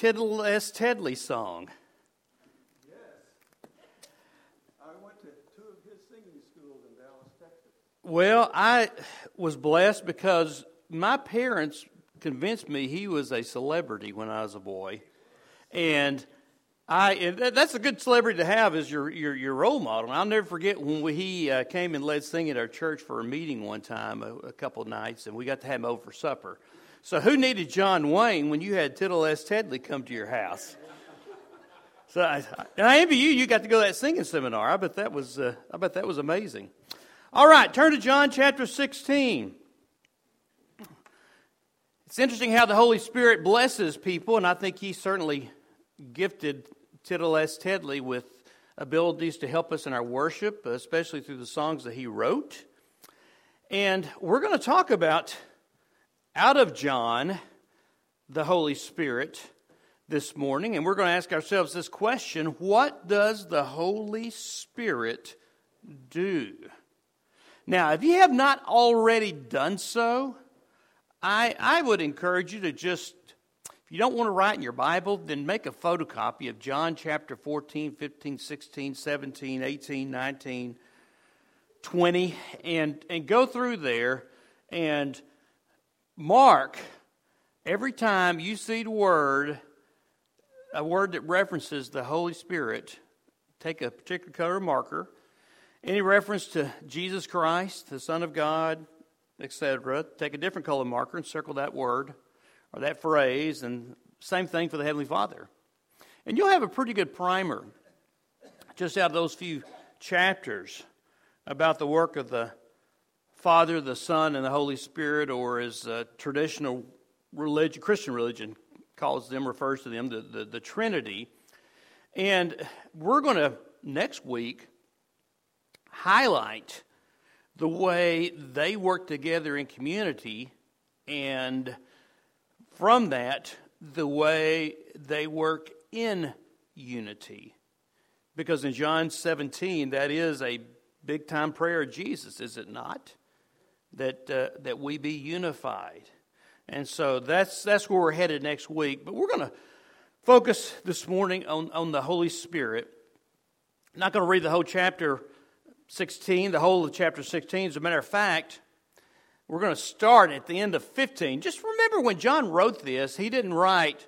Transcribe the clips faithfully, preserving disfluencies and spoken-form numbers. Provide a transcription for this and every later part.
Tittle S. Tedley song? Yes. I went to two of his singing schools in Dallas, Texas. Well, I was blessed because my parents convinced me he was a celebrity when I was a boy. And I and that's a good celebrity to have as your your, your role model. I'll never forget when we, he uh, came and led singing at our church for a meeting one time, a, a couple of nights, and we got to have him over for supper. So who needed John Wayne when you had Tittle S. Tedley come to your house? So I, and I envy you. You got to go to that singing seminar. I bet that was uh, I bet that was amazing. All right, turn to John chapter sixteen. It's interesting how the Holy Spirit blesses people, and I think He certainly gifted Tittle S. Tedley with abilities to help us in our worship, especially through the songs that he wrote. And we're going to talk about, out of John, the Holy Spirit this morning. And we're going to ask ourselves this question: what does the Holy Spirit do? Now, if you have not already done so, I, I would encourage you to just, if you don't want to write in your Bible, then make a photocopy of John chapter fourteen, fifteen, sixteen, seventeen, eighteen, nineteen, twenty, and, and go through there and mark every time you see the word, a word that references the Holy Spirit. Take a particular color marker. Any reference to Jesus Christ, the Son of God, et cetera, take a different color marker and circle that word or that phrase, and same thing for the Heavenly Father. And you'll have a pretty good primer just out of those few chapters about the work of the Father, the Son, and the Holy Spirit, or as uh, traditional religion, Christian religion calls them, refers to them, the, the, the Trinity. And we're going to, next week, highlight the way they work together in community, and from that, the way they work in unity. Because in John seventeen, that is a big-time prayer of Jesus, is it not? That uh, that we be unified. And so that's that's where we're headed next week. But we're going to focus this morning on, on the Holy Spirit. I'm not going to read the whole chapter sixteen, the whole of chapter sixteen. As a matter of fact, we're going to start at the end of fifteen. Just remember, when John wrote this, he didn't write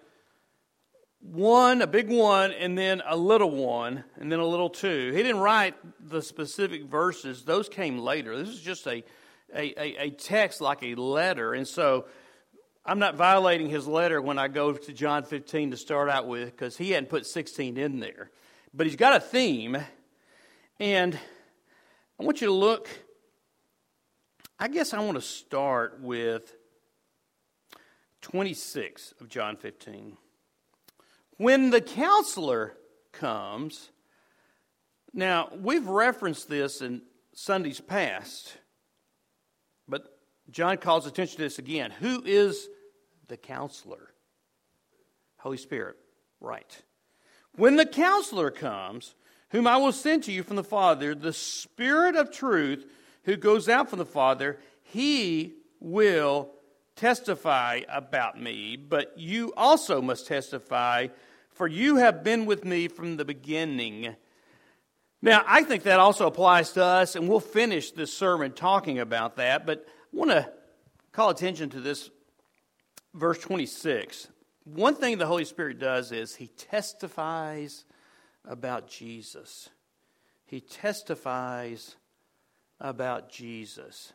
one, a big one, and then a little one, and then a little two. He didn't write the specific verses. Those came later. This is just a, a, a text like a letter. And so I'm not violating his letter when I go to John fifteen to start out with, because he hadn't put sixteen in there. But he's got a theme, and I want you to look. I guess I want to start with twenty-six of John fifteen. When the counselor comes, now we've referenced this in Sundays past, but John calls attention to this again. Who is the counselor? Holy Spirit, right. When the counselor comes, whom I will send to you from the Father, the Spirit of truth who goes out from the Father, he will testify about me, but you also must testify, for you have been with me from the beginning. Now, I think that also applies to us, and we'll finish this sermon talking about that, but I want to call attention to this verse twenty-six. One thing the Holy Spirit does is he testifies about Jesus. He testifies about Jesus.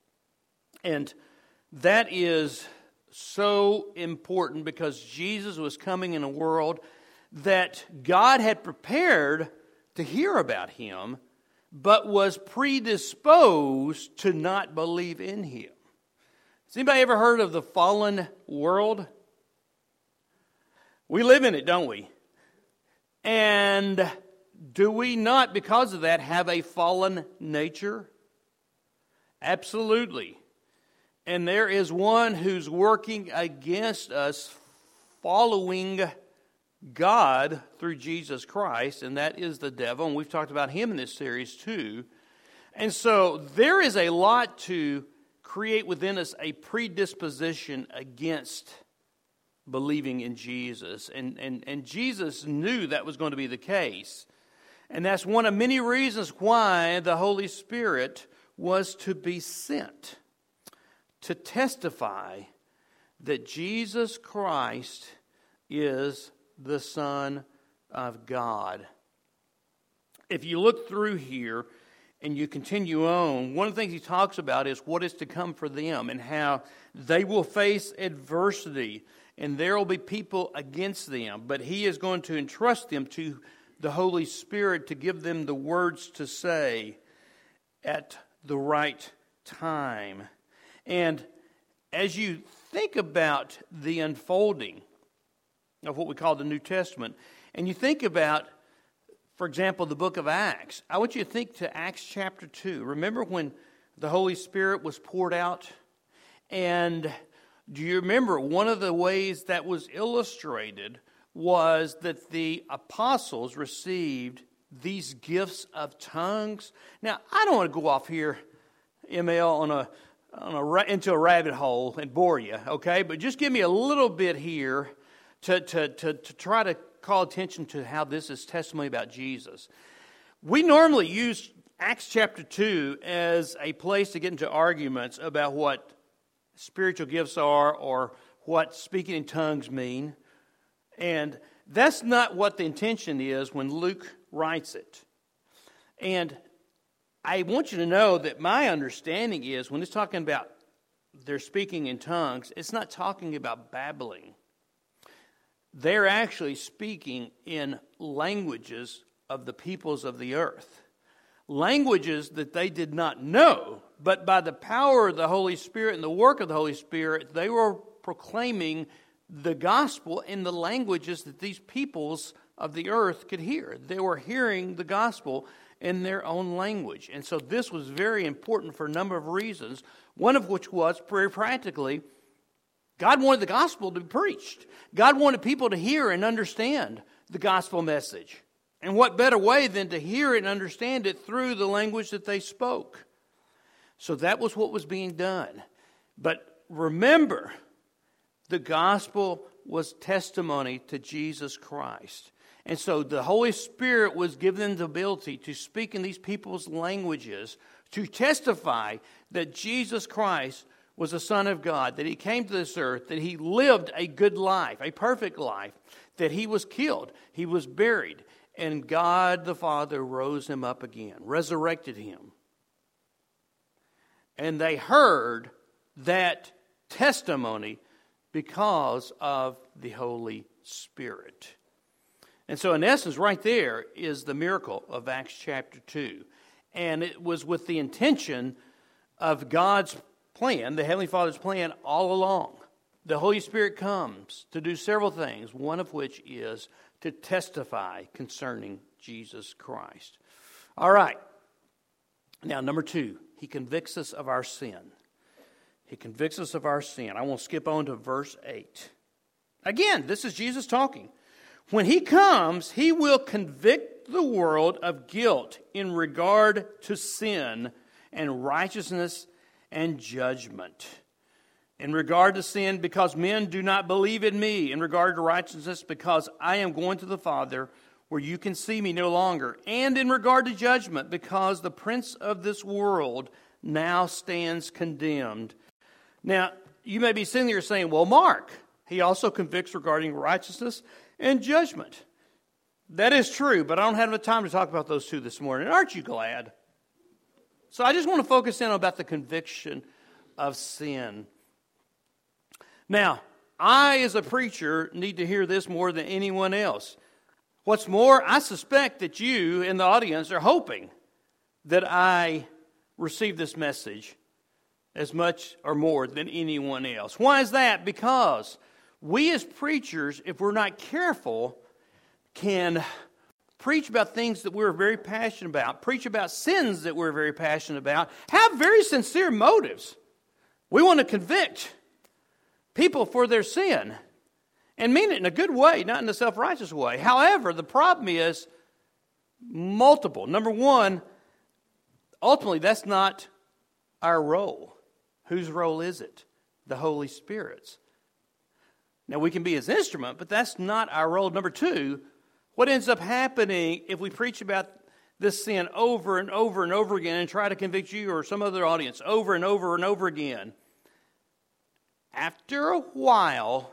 And that is so important, because Jesus was coming in a world that God had prepared to hear about him, but was predisposed to not believe in him. Has anybody ever heard of the fallen world? We live in it, don't we? And do we not, because of that, have a fallen nature? Absolutely. And there is one who's working against us following God through Jesus Christ, and that is the devil. And we've talked about him in this series too. And so there is a lot to create within us a predisposition against believing in Jesus. And, and, and Jesus knew that was going to be the case. And that's one of many reasons why the Holy Spirit was to be sent to testify that Jesus Christ is the Son of God. If you look through here and you continue on, one of the things he talks about is what is to come for them and how they will face adversity and there will be people against them. But he is going to entrust them to the Holy Spirit to give them the words to say at the right time. And as you think about the unfolding of what we call the New Testament, and you think about, for example, the book of Acts, I want you to think to Acts chapter two. Remember when the Holy Spirit was poured out? And do you remember one of the ways that was illustrated was that the apostles received these gifts of tongues? Now, I don't want to go off here, M L, on a On a, into a rabbit hole and bore you, okay? But just give me a little bit here to, to, to, to try to call attention to how this is testimony about Jesus. We normally use Acts chapter two as a place to get into arguments about what spiritual gifts are or what speaking in tongues mean. And that's not what the intention is when Luke writes it. And I want you to know that my understanding is when it's talking about they're speaking in tongues, it's not talking about babbling. They're actually speaking in languages of the peoples of the earth. Languages that they did not know, but by the power of the Holy Spirit and the work of the Holy Spirit, they were proclaiming the gospel in the languages that these peoples of the earth could hear. They were hearing the gospel in their own language. And so this was very important for a number of reasons, one of which was, very practically, God wanted the gospel to be preached. God wanted people to hear and understand the gospel message. And what better way than to hear it and understand it through the language that they spoke? So that was what was being done. But remember, the gospel was testimony to Jesus Christ. And so the Holy Spirit was given them the ability to speak in these people's languages, to testify that Jesus Christ was the Son of God, that He came to this earth, that He lived a good life, a perfect life, that He was killed, He was buried, and God the Father rose Him up again, resurrected Him. And they heard that testimony because of the Holy Spirit. And so in essence, right there is the miracle of Acts chapter two. And it was with the intention of God's plan, the Heavenly Father's plan all along. The Holy Spirit comes to do several things, one of which is to testify concerning Jesus Christ. All right. Now, number two, He convicts us of our sin. He convicts us of our sin. I want to skip on to verse eight. Again, this is Jesus talking. When He comes, He will convict the world of guilt in regard to sin and righteousness and judgment. In regard to sin, because men do not believe in me. In regard to righteousness, because I am going to the Father, where you can see me no longer. And in regard to judgment, because the prince of this world now stands condemned. Now, you may be sitting there saying, well, Mark, He also convicts regarding righteousness and judgment. That is true, but I don't have enough time to talk about those two this morning. Aren't you glad? So I just want to focus in on about the conviction of sin. Now, I, as a preacher, need to hear this more than anyone else. What's more, I suspect that you in the audience are hoping that I receive this message as much or more than anyone else. Why is that? Because we as preachers, if we're not careful, can preach about things that we're very passionate about, preach about sins that we're very passionate about, have very sincere motives. We want to convict people for their sin and mean it in a good way, not in a self-righteous way. However, the problem is multiple. Number one, ultimately, that's not our role. Whose role is it? The Holy Spirit's. Now, we can be his instrument, but that's not our role. Number two, what ends up happening if we preach about this sin over and over and over again and try to convict you or some other audience over and over and over again, after a while,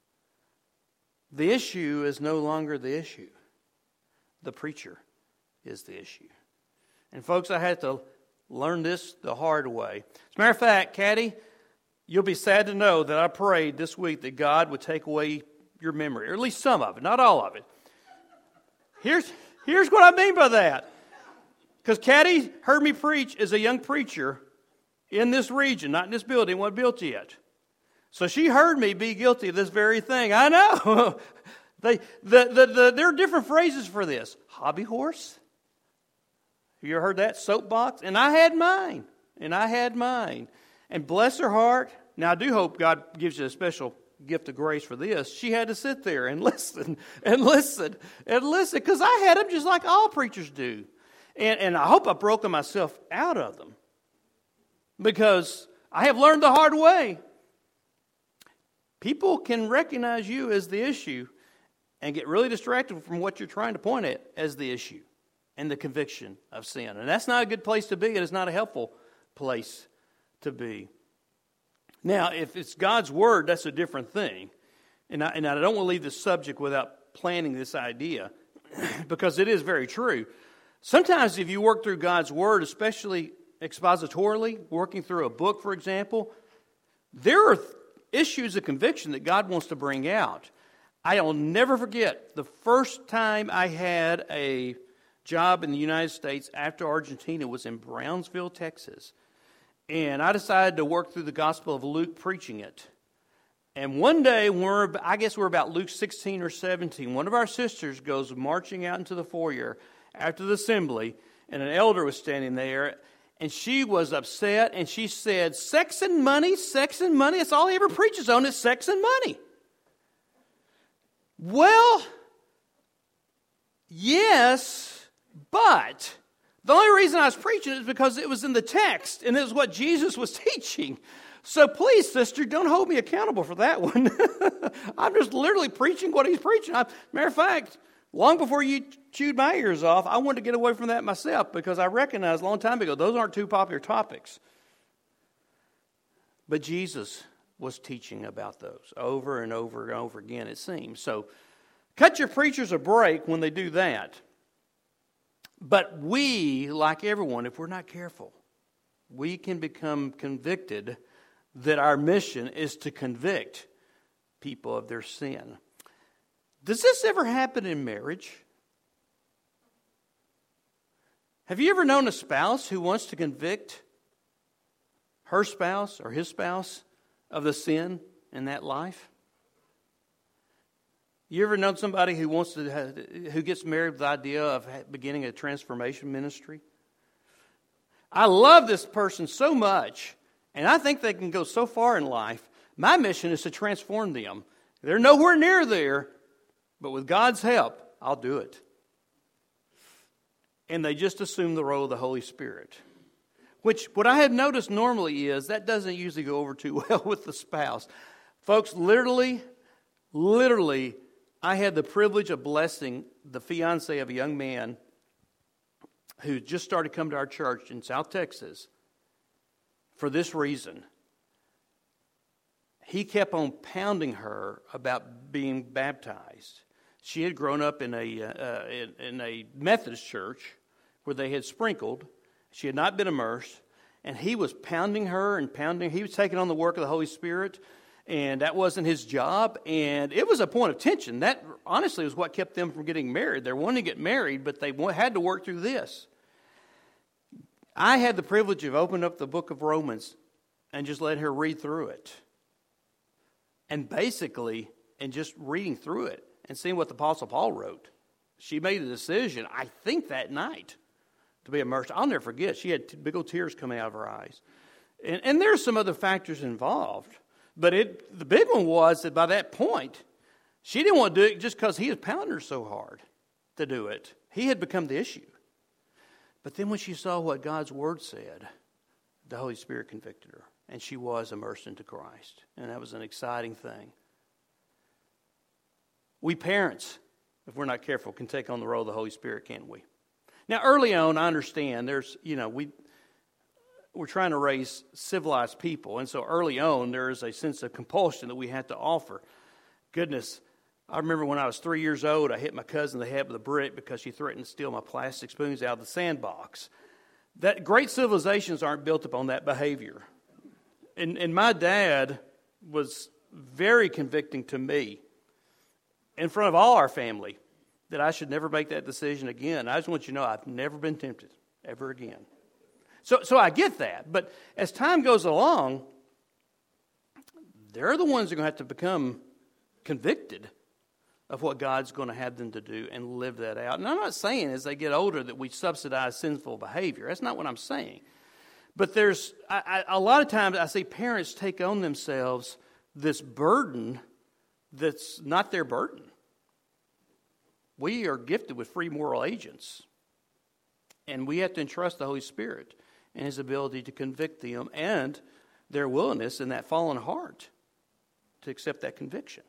the issue is no longer the issue. The preacher is the issue. And folks, I had to learn this the hard way. As a matter of fact, Caddy, you'll be sad to know that I prayed this week that God would take away your memory, or at least some of it, not all of it. Here's, here's what I mean by that. Because Caddy heard me preach as a young preacher in this region, not in this building, wasn't built yet. So she heard me be guilty of this very thing. I know. they, the, the, the, there are different phrases for this. Hobby horse. Have you ever heard that? Soapbox. And I had mine. And I had mine. And bless her heart. Now, I do hope God gives you a special gift of grace for this. She had to sit there and listen and listen and listen because I had them just like all preachers do. And, and I hope I've broken myself out of them because I have learned the hard way. People can recognize you as the issue and get really distracted from what you're trying to point at as the issue and the conviction of sin. And that's not a good place to be. It is not a helpful place to be. Now, if it's God's Word, that's a different thing. And I, and I don't want to leave this subject without planting this idea because it is very true. Sometimes if you work through God's Word, especially expositorily, working through a book, for example, there are issues of conviction that God wants to bring out. I'll never forget the first time I had a job in the United States after Argentina was in Brownsville, Texas. And I decided to work through the Gospel of Luke preaching it. And one day, we're, I guess we're about Luke sixteen or seventeen, one of our sisters goes marching out into the foyer after the assembly, and an elder was standing there. And she was upset, and she said, sex and money, sex and money, that's all he ever preaches on is sex and money. Well, yes, but the only reason I was preaching is because it was in the text, and it was what Jesus was teaching. So please, sister, don't hold me accountable for that one. I'm just literally preaching what he's preaching. I, matter of fact, long before you chewed my ears off, I wanted to get away from that myself because I recognized a long time ago those aren't two popular topics. But Jesus was teaching about those over and over and over again, it seems. So cut your preachers a break when they do that. But we, like everyone, if we're not careful, we can become convicted that our mission is to convict people of their sin. Does this ever happen in marriage? Have you ever known a spouse who wants to convict her spouse or his spouse of the sin in that life? You ever known somebody who wants to, who gets married with the idea of beginning a transformation ministry? I love this person so much, and I think they can go so far in life. My mission is to transform them. They're nowhere near there, but with God's help, I'll do it. And they just assume the role of the Holy Spirit. Which, what I have noticed normally is, that doesn't usually go over too well with the spouse. Folks, literally, literally, I had the privilege of blessing the fiance of a young man who just started coming to our church in South Texas for this reason. He kept on pounding her about being baptized. She had grown up in a uh, in, in a Methodist church where they had sprinkled. She had not been immersed, and he was pounding her and pounding. He was taking on the work of the Holy Spirit, and that wasn't his job. And it was a point of tension. That honestly was what kept them from getting married. They wanted to get married, but they had to work through this. I had the privilege of opening up the book of Romans and just letting her read through it. And basically, and just reading through it and seeing what the Apostle Paul wrote. She made a decision, I think that night, to be immersed. I'll never forget, she had big old tears coming out of her eyes. And, and there's some other factors involved. But it, the big one was that by that point, she didn't want to do it just because he had pounded her so hard to do it. He had become the issue. But then when she saw what God's Word said, the Holy Spirit convicted her. And she was immersed into Christ. And that was an exciting thing. We parents, if we're not careful, can take on the role of the Holy Spirit, can't we? Now, early on, I understand there's, you know, we, we're trying to raise civilized people. And so early on, there is a sense of compulsion that we have to offer. Goodness, I remember when I was three years old, I hit my cousin in the head with a brick because she threatened to steal my plastic spoons out of the sandbox. That great civilizations aren't built upon that behavior. And, and my dad was very convicting to me in front of all our family that I should never make that decision again. I just want you to know I've never been tempted ever again. So, so I get that. But as time goes along, they're the ones who are going to have to become convicted of what God's going to have them to do and live that out. And I'm not saying as they get older that we subsidize sinful behavior. That's not what I'm saying. But there's I, I, a lot of times I see parents take on themselves this burden that's not their burden. We are gifted with free moral agents. And we have to entrust the Holy Spirit and His ability to convict them and their willingness in that fallen heart to accept that conviction.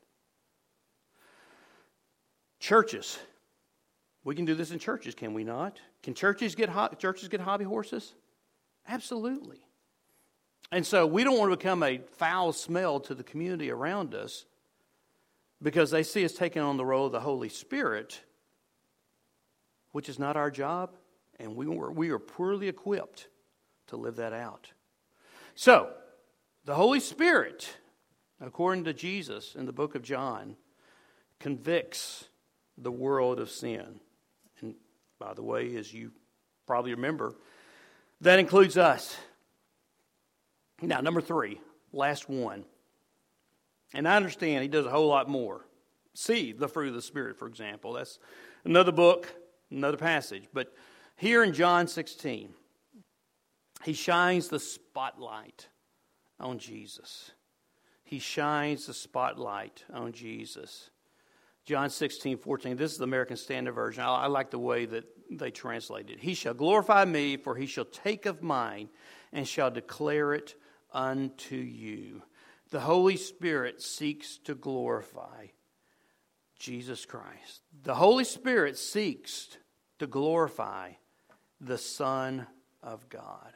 Churches. We can do this in churches, can we not? Can churches get ho- churches get hobby horses? Absolutely. And so we don't want to become a foul smell to the community around us because they see us taking on the role of the Holy Spirit, which is not our job, and we were, we are poorly equipped to live that out. So, the Holy Spirit, according to Jesus in the book of John, convicts the world of sin. And by the way, as you probably remember, that includes us. Now, number three, last one. And I understand he does a whole lot more. See the fruit of the Spirit, for example. That's another book, another passage. But here in John sixteen, he shines the spotlight on Jesus. He shines the spotlight on Jesus. John sixteen, fourteen. This is the American Standard Version. I, I like the way that they translate it. He shall glorify me, for he shall take of mine and shall declare it unto you. The Holy Spirit seeks to glorify Jesus Christ. The Holy Spirit seeks to glorify the Son of God.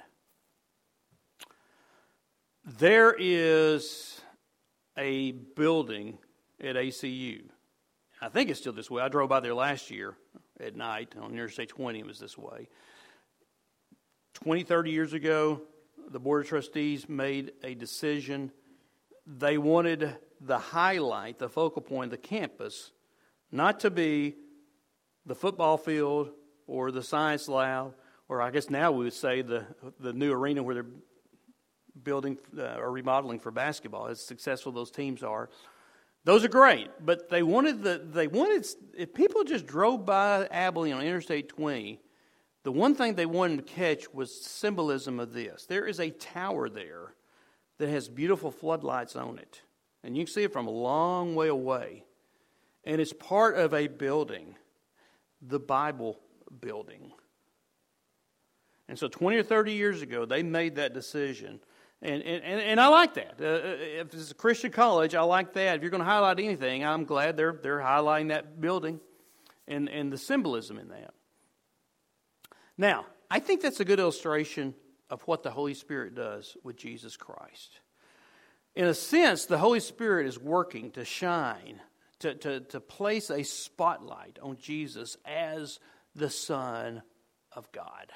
There is a building at A C U. I think it's still this way. I drove by there last year at night on Interstate twenty. It was this way. twenty, thirty years ago, the Board of Trustees made a decision. They wanted the highlight, the focal point of the campus, not to be the football field or the science lab, or I guess now we would say the the new arena where they're building uh, or remodeling for basketball, as successful those teams are. Those are great, but they wanted the they wanted if people just drove by Abilene on Interstate twenty, the one thing they wanted to catch was symbolism of this. There is a tower there that has beautiful floodlights on it, and you can see it from a long way away, and it's part of a building, the Bible building. And so twenty or thirty years ago, they made that decision. And, and, and I like that. Uh, if it's a Christian college, I like that. If you're going to highlight anything, I'm glad they're they're highlighting that building and, and the symbolism in that. Now, I think that's a good illustration of what the Holy Spirit does with Jesus Christ. In a sense, the Holy Spirit is working to shine, to, to, to place a spotlight on Jesus as the Son of God.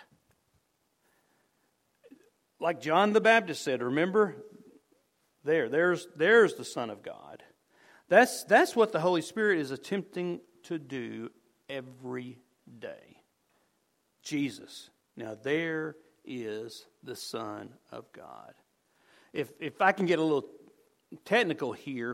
Like John the Baptist said, remember? There, there's, there's the Son of God. That's, that's what the Holy Spirit is attempting to do every day. Jesus. Now there is the Son of God. If, if I can get a little technical here,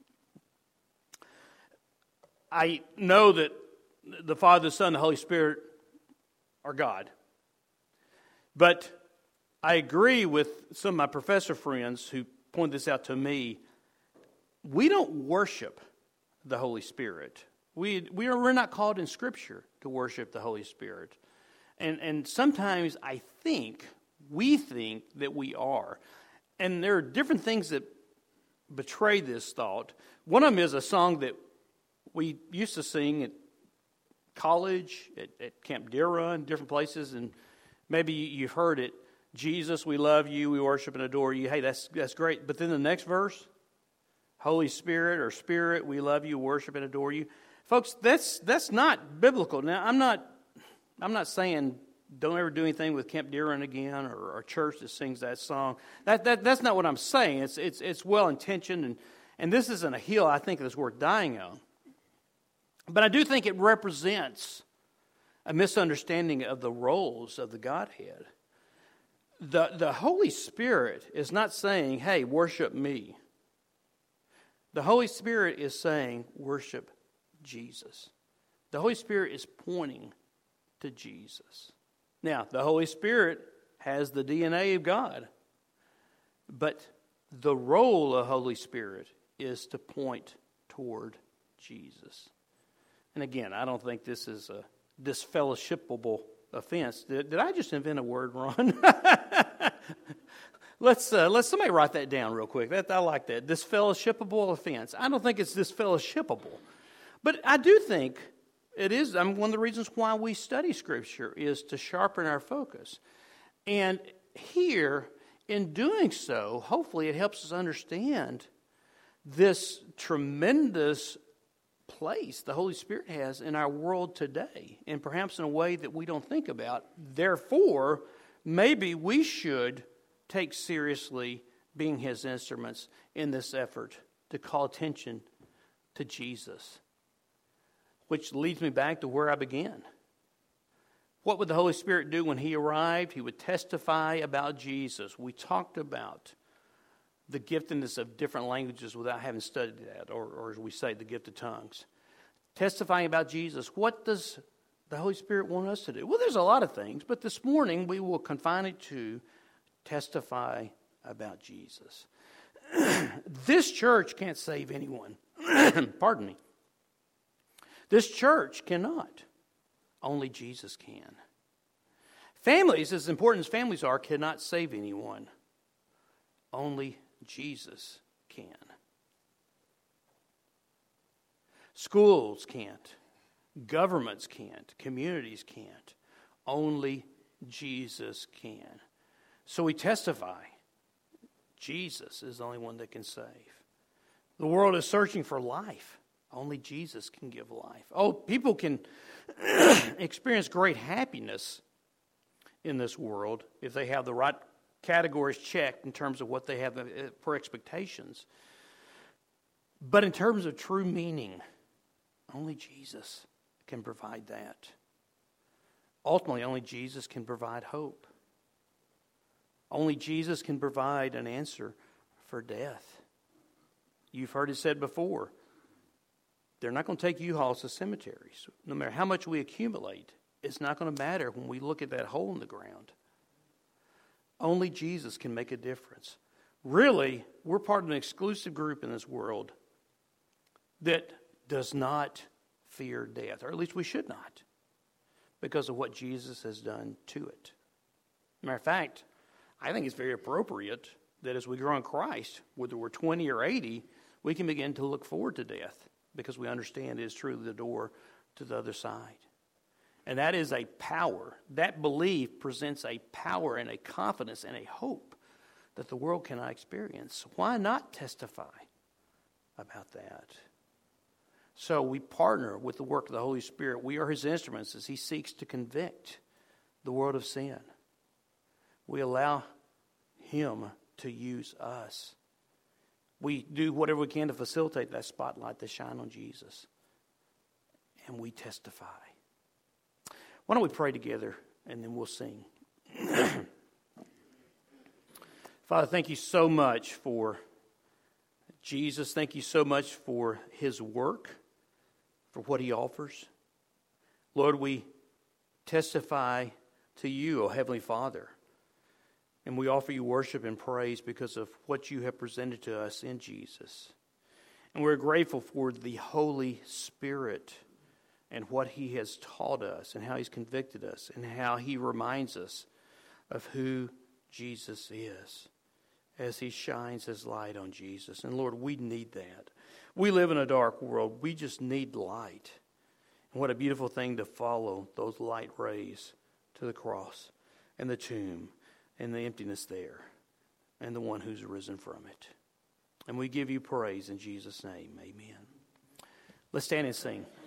I know that the Father, the Son, and the Holy Spirit are God. But I agree with some of my professor friends who point this out to me. We don't worship the Holy Spirit. We, we are, we're not called in Scripture to worship the Holy Spirit. And, and sometimes I think, we think that we are. And there are different things that betray this thought. One of them is a song that we used to sing at college, at, at Camp Deer Run, different places, and maybe you've heard it, Jesus, we love you, we worship and adore you. Hey, that's that's great. But then the next verse, Holy Spirit or Spirit, we love you, worship and adore you. Folks, that's that's not biblical. Now, I'm not I'm not saying don't ever do anything with Camp Deer Run again, or a church that sings that song. That that that's not what I'm saying. It's it's it's well intentioned, and and this isn't a hill I think that's worth dying on. But I do think it represents a misunderstanding of the roles of the Godhead. The the Holy Spirit is not saying, "Hey, worship me." The Holy Spirit is saying, "Worship Jesus." The Holy Spirit is pointing to Jesus. Now, the Holy Spirit has the D N A of God, but the role of Holy Spirit is to point toward Jesus. And again, I don't think this is a disfellowshipable offense. Did, did I just invent a word, Ron? let's uh, let somebody write that down real quick. That, I like that. Disfellowshipable offense. I don't think it's disfellowshipable, but I do think it is. I mean, one of the reasons why we study Scripture is to sharpen our focus. And here, in doing so, hopefully it helps us understand this tremendous place the Holy Spirit has in our world today, and perhaps in a way that we don't think about. Therefore, maybe we should take seriously being His instruments in this effort to call attention to Jesus. Which leads me back to where I began. What would the Holy Spirit do when He arrived? He would testify about Jesus. We talked about the giftedness of different languages without having studied that, or, or as we say, the gift of tongues. Testifying about Jesus. What does the Holy Spirit want us to do? Well, there's a lot of things, but this morning we will confine it to testify about Jesus. This church can't save anyone. Pardon me. This church cannot. Only Jesus can. Families, as important as families are, cannot save anyone. Only Jesus can. Schools can't. Governments can't. Communities can't. Only Jesus can. So we testify. Jesus is the only one that can save. The world is searching for life. Only Jesus can give life. Oh, people can experience great happiness in this world if they have the right categories checked in terms of what they have for expectations. But in terms of true meaning, only Jesus can provide that. Ultimately, only Jesus can provide hope. Only Jesus can provide an answer for death. You've heard it said before. They're not going to take U-Hauls to cemeteries. No matter how much we accumulate, it's not going to matter when we look at that hole in the ground. Only Jesus can make a difference. Really, we're part of an exclusive group in this world that does not fear death, or at least we should not, because of what Jesus has done to it. Matter of fact, I think it's very appropriate that as we grow in Christ, whether we're twenty or eighty, we can begin to look forward to death, because we understand it is truly the door to the other side. And that is a power. That belief presents a power and a confidence and a hope that the world cannot experience. Why not testify about that? So we partner with the work of the Holy Spirit. We are His instruments as He seeks to convict the world of sin. We allow Him to use us. We do whatever we can to facilitate that spotlight to shine on Jesus. And we testify. Why don't we pray together and then we'll sing. Father, thank you so much for Jesus. Thank you so much for His work, for what He offers. Lord, we testify to you, O Heavenly Father. And we offer you worship and praise because of what you have presented to us in Jesus. And we're grateful for the Holy Spirit and what He has taught us and how He's convicted us and how He reminds us of who Jesus is as He shines His light on Jesus. And Lord, we need that. We live in a dark world. We just need light. And what a beautiful thing to follow those light rays to the cross and the tomb and the emptiness there and the one who's risen from it. And we give you praise in Jesus' name. Amen. Let's stand and sing.